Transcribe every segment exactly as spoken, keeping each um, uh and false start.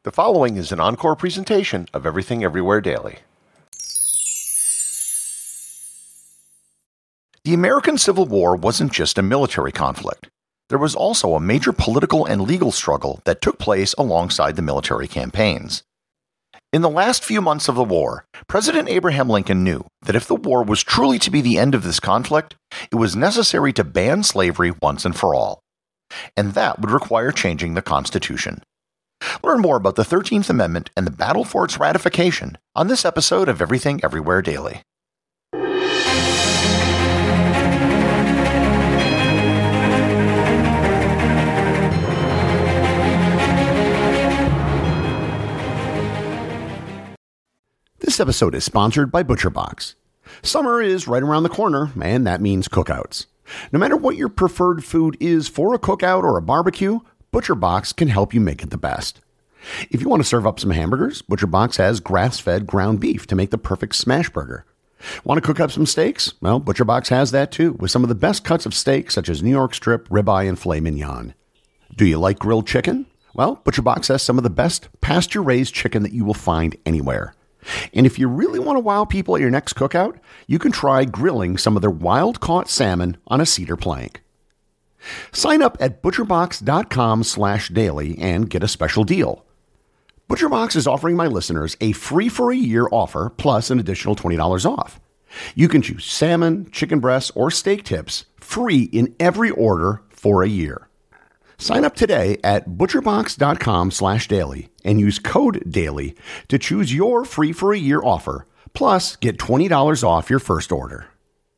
The following is an encore presentation of Everything Everywhere Daily. The American Civil War wasn't just a military conflict. There was also a major political and legal struggle that took place alongside the military campaigns. In the last few months of the war, President Abraham Lincoln knew that if the war was truly to be the end of this conflict, it was necessary to ban slavery once and for all. And that would require changing the Constitution. Learn more about the thirteenth Amendment and the battle for its ratification on this episode of Everything Everywhere Daily. This episode is sponsored by ButcherBox. Summer is right around the corner, and that means cookouts. No matter what your preferred food is for a cookout or a barbecue, ButcherBox can help you make it the best. If you want to serve up some hamburgers, ButcherBox has grass-fed ground beef to make the perfect smash burger. Want to cook up some steaks? Well, ButcherBox has that too, with some of the best cuts of steak such as New York strip, ribeye, and filet mignon. Do you like grilled chicken? Well, ButcherBox has some of the best pasture-raised chicken that you will find anywhere. And if you really want to wow people at your next cookout, you can try grilling some of their wild-caught salmon on a cedar plank. Sign up at butcherbox.com slash daily and get a special deal. ButcherBox is offering my listeners a free for a year offer plus an additional twenty dollars off. You can choose salmon, chicken breasts, or steak tips free in every order for a year. Sign up today at butcherbox.com slash daily and use code DAILY to choose your free for a year offer, plus get twenty dollars off your first order.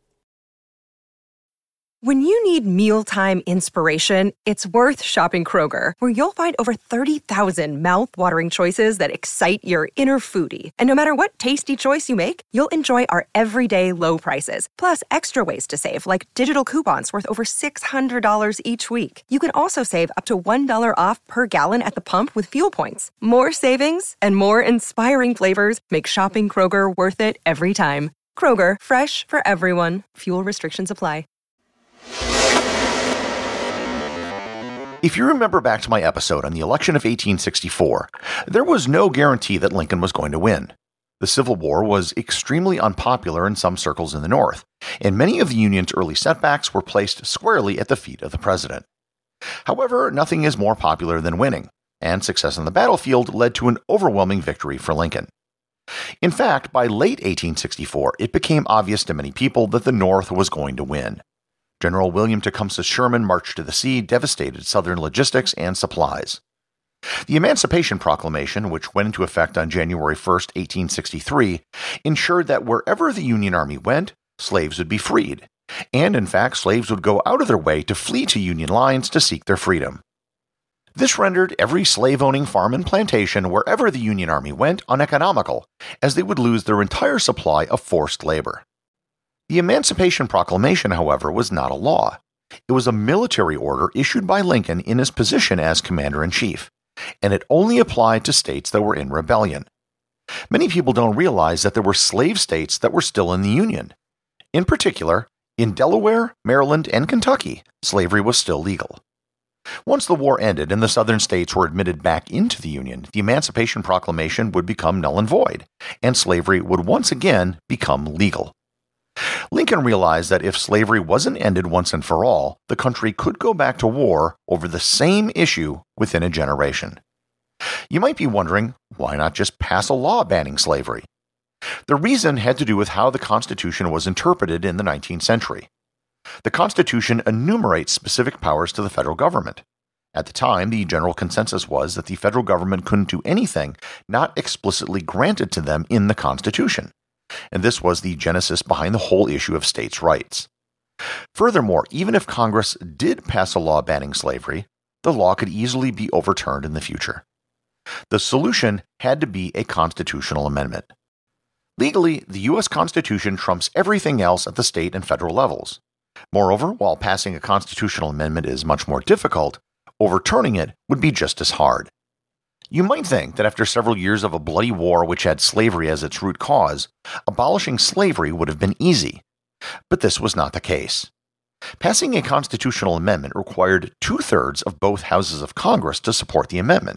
When you need mealtime inspiration, it's worth shopping Kroger, where you'll find over thirty thousand mouth-watering choices that excite your inner foodie. And no matter what tasty choice you make, you'll enjoy our everyday low prices, plus extra ways to save, like digital coupons worth over six hundred dollars each week. You can also save up to one dollar off per gallon at the pump with fuel points. More savings and more inspiring flavors make shopping Kroger worth it every time. Kroger, fresh for everyone. Fuel restrictions apply. If you remember back to my episode on the election of eighteen sixty-four, there was no guarantee that Lincoln was going to win. The Civil War was extremely unpopular in some circles in the North, and many of the Union's early setbacks were placed squarely at the feet of the president. However, nothing is more popular than winning, and success on the battlefield led to an overwhelming victory for Lincoln. In fact, by late eighteen sixty-four, it became obvious to many people that the North was going to win. General William Tecumseh Sherman marched to the sea, devastated Southern logistics and supplies. The Emancipation Proclamation, which went into effect on January first, eighteen sixty-three, ensured that wherever the Union Army went, slaves would be freed, and in fact, slaves would go out of their way to flee to Union lines to seek their freedom. This rendered every slave-owning farm and plantation wherever the Union Army went uneconomical, as they would lose their entire supply of forced labor. The Emancipation Proclamation, however, was not a law. It was a military order issued by Lincoln in his position as Commander-in-Chief, and it only applied to states that were in rebellion. Many people don't realize that there were slave states that were still in the Union. In particular, in Delaware, Maryland, and Kentucky, slavery was still legal. Once the war ended and the Southern states were admitted back into the Union, the Emancipation Proclamation would become null and void, and slavery would once again become legal. Lincoln realized that if slavery wasn't ended once and for all, the country could go back to war over the same issue within a generation. You might be wondering, why not just pass a law banning slavery? The reason had to do with how the Constitution was interpreted in the nineteenth century. The Constitution enumerates specific powers to the federal government. At the time, the general consensus was that the federal government couldn't do anything not explicitly granted to them in the Constitution. And this was the genesis behind the whole issue of states' rights. Furthermore, even if Congress did pass a law banning slavery, the law could easily be overturned in the future. The solution had to be a constitutional amendment. Legally, the U S Constitution trumps everything else at the state and federal levels. Moreover, while passing a constitutional amendment is much more difficult, overturning it would be just as hard. You might think that after several years of a bloody war which had slavery as its root cause, abolishing slavery would have been easy. But this was not the case. Passing a constitutional amendment required two-thirds of both houses of Congress to support the amendment.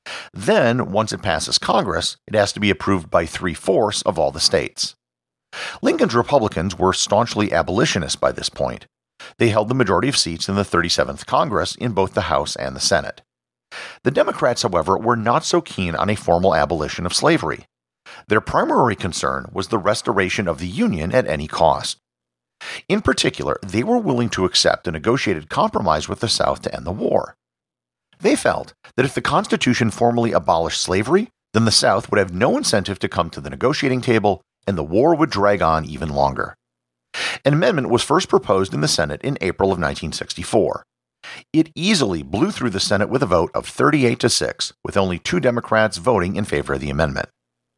Then, once it passes Congress, it has to be approved by three-fourths of all the states. Lincoln's Republicans were staunchly abolitionists by this point. They held the majority of seats in the thirty-seventh Congress in both the House and the Senate. The Democrats, however, were not so keen on a formal abolition of slavery. Their primary concern was the restoration of the Union at any cost. In particular, they were willing to accept a negotiated compromise with the South to end the war. They felt that if the Constitution formally abolished slavery, then the South would have no incentive to come to the negotiating table, and the war would drag on even longer. An amendment was first proposed in the Senate in April of nineteen sixty-four. It easily blew through the Senate with a vote of thirty-eight to six, with only two Democrats voting in favor of the amendment.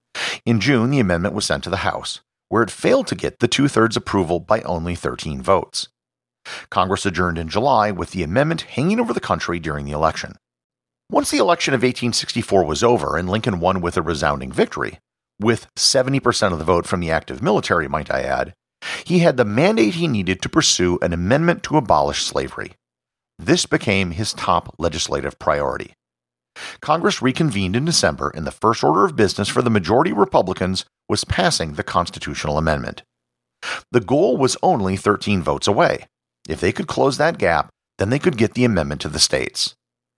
In June, the amendment was sent to the House, where it failed to get the two-thirds approval by only thirteen votes. Congress adjourned in July, with the amendment hanging over the country during the election. Once the election of eighteen sixty-four was over and Lincoln won with a resounding victory, with seventy percent of the vote from the active military, might I add, he had the mandate he needed to pursue an amendment to abolish slavery. This became his top legislative priority. Congress reconvened in December, and the first order of business for the majority Republicans was passing the constitutional amendment. The goal was only thirteen votes away. If they could close that gap, then they could get the amendment to the states.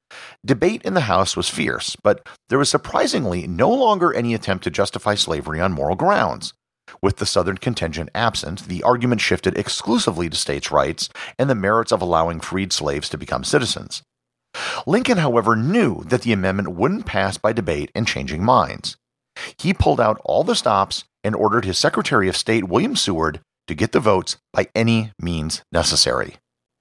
Debate in the House was fierce, but there was surprisingly no longer any attempt to justify slavery on moral grounds. With the Southern contingent absent, the argument shifted exclusively to states' rights and the merits of allowing freed slaves to become citizens. Lincoln, however, knew that the amendment wouldn't pass by debate and changing minds. He pulled out all the stops and ordered his Secretary of State, William Seward, to get the votes by any means necessary.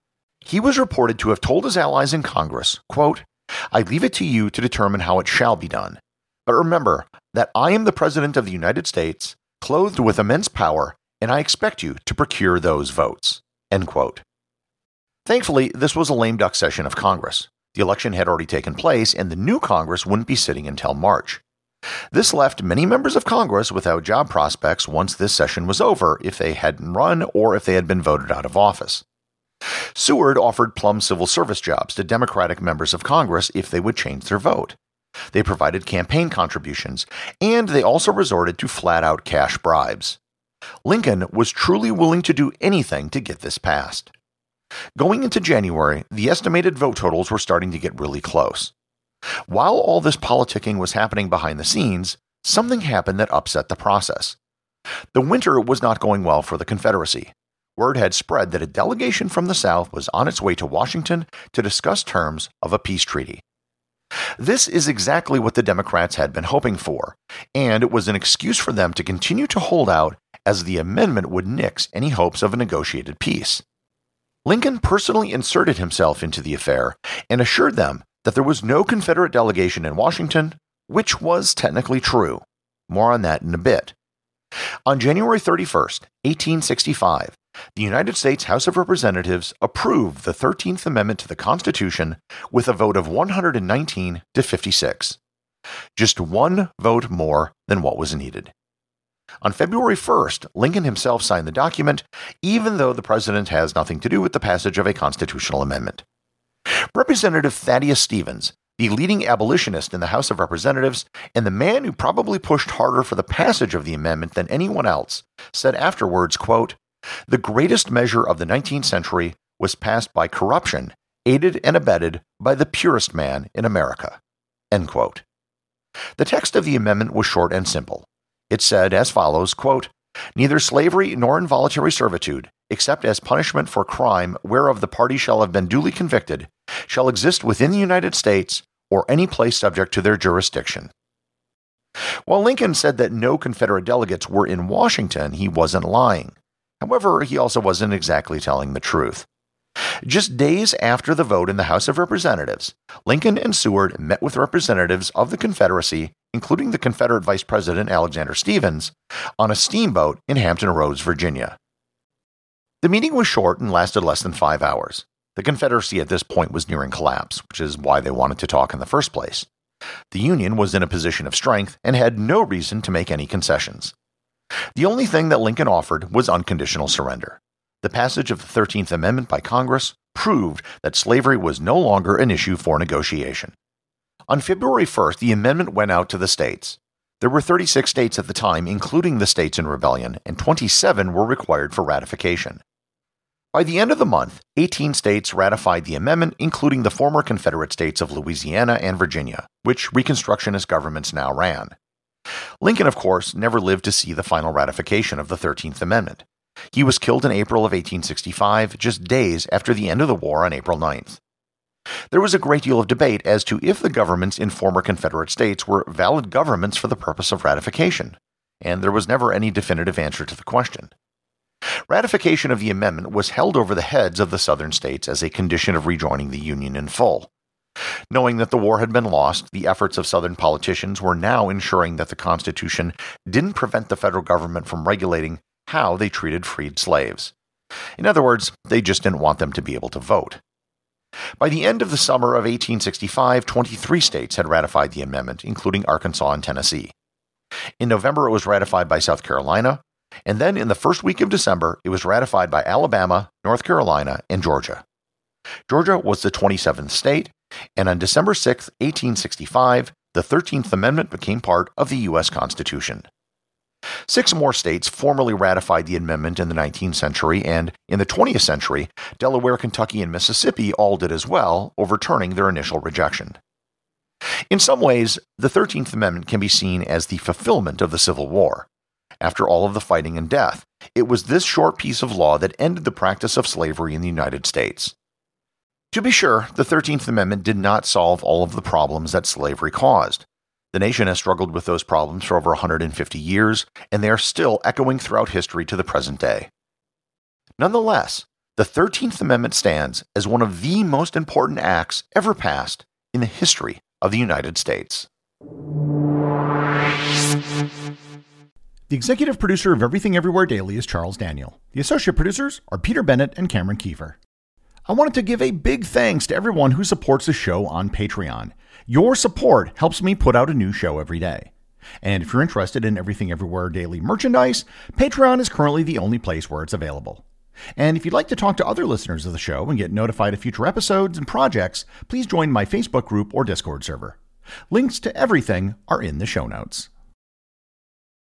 He was reported to have told his allies in Congress, quote, "I leave it to you to determine how it shall be done. But remember that I am the President of the United States, clothed with immense power, and I expect you to procure those votes." End quote. Thankfully, this was a lame duck session of Congress. The election had already taken place, and the new Congress wouldn't be sitting until March. This left many members of Congress without job prospects once this session was over, if they hadn't run or if they had been voted out of office. Seward offered plum civil service jobs to Democratic members of Congress if they would change their vote. They provided campaign contributions, and they also resorted to flat-out cash bribes. Lincoln was truly willing to do anything to get this passed. Going into January, the estimated vote totals were starting to get really close. While all this politicking was happening behind the scenes, something happened that upset the process. The winter was not going well for the Confederacy. Word had spread that a delegation from the South was on its way to Washington to discuss terms of a peace treaty. This is exactly what the Democrats had been hoping for, and it was an excuse for them to continue to hold out, as the amendment would nix any hopes of a negotiated peace. Lincoln personally inserted himself into the affair and assured them that there was no Confederate delegation in Washington, which was technically true. More on that in a bit. On January thirty-first, eighteen sixty-five, the United States House of Representatives approved the thirteenth Amendment to the Constitution with a vote of one hundred nineteen to fifty-six. Just one vote more than what was needed. On February first, Lincoln himself signed the document, even though the president has nothing to do with the passage of a constitutional amendment. Representative Thaddeus Stevens, the leading abolitionist in the House of Representatives and the man who probably pushed harder for the passage of the amendment than anyone else, said afterwards, quote, "The greatest measure of the nineteenth century was passed by corruption, aided and abetted by the purest man in America." End quote. The text of the amendment was short and simple. It said as follows, quote, "Neither slavery nor involuntary servitude, except as punishment for crime whereof the party shall have been duly convicted, shall exist within the United States or any place subject to their jurisdiction." While Lincoln said that no Confederate delegates were in Washington, he wasn't lying. However, he also wasn't exactly telling the truth. Just days after the vote in the House of Representatives, Lincoln and Seward met with representatives of the Confederacy, including the Confederate Vice President Alexander Stephens, on a steamboat in Hampton Roads, Virginia. The meeting was short and lasted less than five hours. The Confederacy at this point was nearing collapse, which is why they wanted to talk in the first place. The Union was in a position of strength and had no reason to make any concessions. The only thing that Lincoln offered was unconditional surrender. The passage of the thirteenth Amendment by Congress proved that slavery was no longer an issue for negotiation. On February first, the amendment went out to the states. There were thirty-six states at the time, including the states in rebellion, and twenty-seven were required for ratification. By the end of the month, eighteen states ratified the amendment, including the former Confederate states of Louisiana and Virginia, which Reconstructionist governments now ran. Lincoln, of course, never lived to see the final ratification of the thirteenth Amendment. He was killed in April of eighteen sixty-five, just days after the end of the war on April ninth. There was a great deal of debate as to if the governments in former Confederate states were valid governments for the purpose of ratification, and there was never any definitive answer to the question. Ratification of the amendment was held over the heads of the southern states as a condition of rejoining the Union in full. Knowing that the war had been lost, the efforts of southern politicians were now ensuring that the Constitution didn't prevent the federal government from regulating how they treated freed slaves. In other words, they just didn't want them to be able to vote. By the end of the summer of eighteen sixty-five, twenty-three states had ratified the amendment, including Arkansas and Tennessee. In November, it was ratified by South Carolina, and then in the first week of December, it was ratified by Alabama, North Carolina, and Georgia. Georgia was the twenty-seventh state, and on December sixth, eighteen sixty-five, the thirteenth Amendment became part of the U S Constitution. Six more states formally ratified the amendment in the nineteenth century, and in the twentieth century, Delaware, Kentucky, and Mississippi all did as well, overturning their initial rejection. In some ways, the thirteenth Amendment can be seen as the fulfillment of the Civil War. After all of the fighting and death, it was this short piece of law that ended the practice of slavery in the United States. To be sure, the thirteenth Amendment did not solve all of the problems that slavery caused. The nation has struggled with those problems for over one hundred fifty years, and they are still echoing throughout history to the present day. Nonetheless, the thirteenth Amendment stands as one of the most important acts ever passed in the history of the United States. The executive producer of Everything Everywhere Daily is Charles Daniel. The associate producers are Peter Bennett and Cameron Kiefer. I wanted to give a big thanks to everyone who supports the show on Patreon. Your support helps me put out a new show every day. And if you're interested in Everything Everywhere Daily merchandise, Patreon is currently the only place where it's available. And if you'd like to talk to other listeners of the show and get notified of future episodes and projects, please join my Facebook group or Discord server. Links to everything are in the show notes.